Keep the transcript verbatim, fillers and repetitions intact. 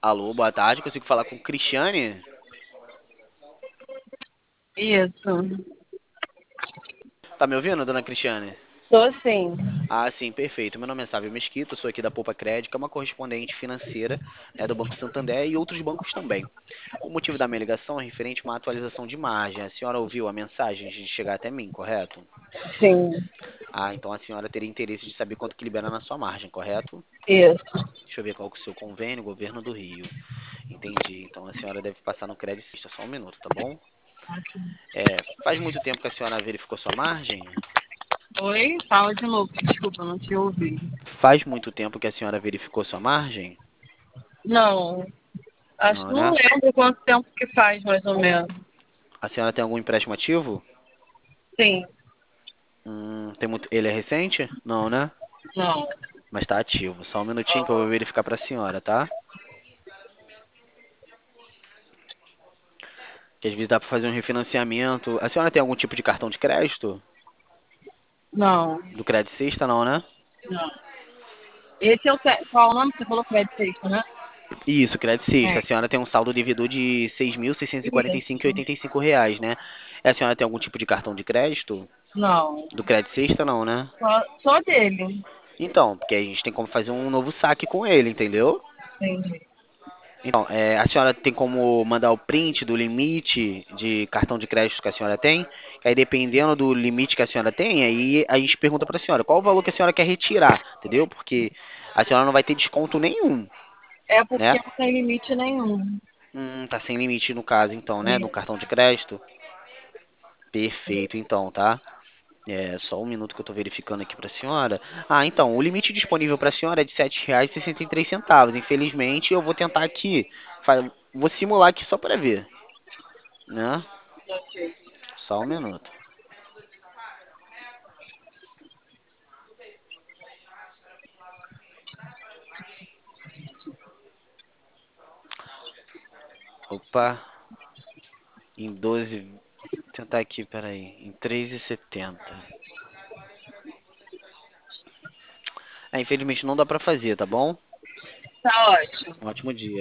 Alô, boa tarde. Consigo falar com Cristiane? Isso. Tá me ouvindo, dona Cristiane? Tô sim. Ah, sim, perfeito. Meu nome é Sávio Mesquita, sou aqui da Poupa Crédito, que é uma correspondente financeira, né, do Banco Santander e outros bancos também. O motivo da minha ligação é referente a uma atualização de margem. A senhora ouviu a mensagem de chegar até mim, correto? Sim. Ah, então a senhora teria interesse de saber quanto que libera na sua margem, correto? Isso. Deixa eu ver qual que é o seu convênio, Governo do Rio. Entendi. Então a senhora deve passar no crédito. Só um minuto, tá bom? É, faz muito tempo que a senhora verificou sua margem? Oi? Fala de novo. Desculpa, não te ouvi. Faz muito tempo que a senhora verificou sua margem? Não. Acho que Não, não né? lembro quanto tempo que faz, mais ou menos. A senhora tem algum empréstimo ativo? Sim. Hum, tem muito... Ele é recente? Não, né? Não. Mas tá ativo. Só um minutinho que eu vou verificar pra senhora, tá? Que às vezes dá pra fazer um refinanciamento. A senhora tem algum tipo de cartão de crédito? Não. Do Crédito Sexta, não, né? Não. Esse é o... Te... Qual é o nome? Você falou crédito sexta, né? Isso, Crédito Sexta. A É. senhora tem um saldo devedor de seis mil seiscentos e quarenta e cinco Isso. vírgula oitenta e cinco reais, né? E a senhora tem algum tipo de cartão de crédito? Não. Do Crédito Sexta, não, né? Só, só dele. Então, porque a gente tem como fazer um novo saque com ele, entendeu? Entendi. Então, é, a senhora tem como mandar o print do limite de cartão de crédito que a senhora tem? Aí, dependendo do limite que a senhora tem, aí a gente pergunta para a senhora qual o valor que a senhora quer retirar, entendeu? Porque a senhora não vai ter desconto nenhum, É porque né? não tem limite nenhum. Hum, tá sem limite no caso, então, né? No Isso. cartão de crédito. Perfeito, então, tá? É só um minuto que eu tô verificando aqui para a senhora. Ah, então, o limite disponível para a senhora é de sete reais e sessenta e três centavos. Infelizmente, eu vou tentar aqui, fa- vou simular aqui só para ver, né? Ok. Só um minuto. Opa, em doze. Tentar aqui, peraí. Em três e setenta. É, infelizmente não dá pra fazer, tá bom? Tá ótimo. Um ótimo dia.